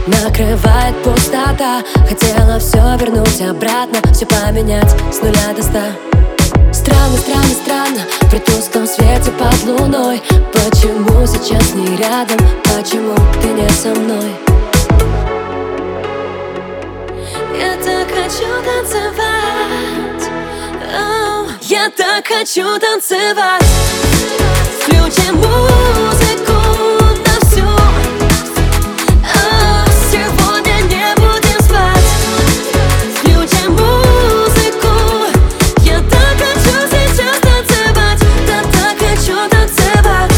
накрывает пустота. Хотела все вернуть обратно, все поменять с нуля до 100. Странно, странно, странно, при тусклом свете под луной. Почему сейчас не рядом, почему ты не со мной? Я так хочу танцевать, я так хочу танцевать. Включи музыку на всю, сегодня не будем спать. Включи музыку, я так хочу сейчас танцевать. Да так хочу танцевать.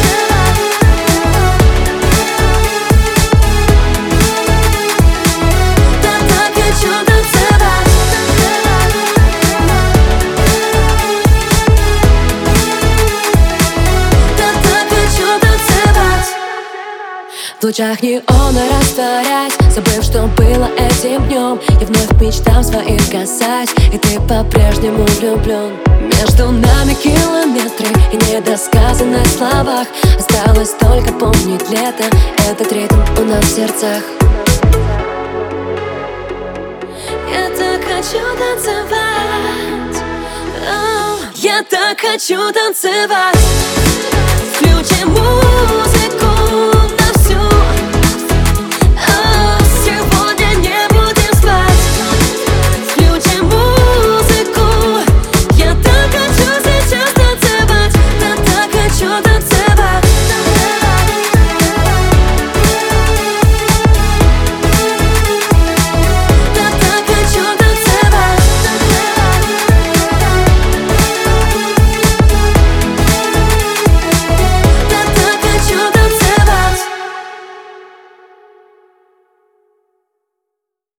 Да так хочу танцевать. В лучах неона растворясь, забыв, что было этим днем. Я вновь мечтам своих касаюсь, и ты по-прежнему влюблен. Между нами километры и недосказанных словах. Осталось только помнить лето, этот ритм у нас в сердцах. Я так хочу танцевать, я так хочу танцевать. Включи музыку.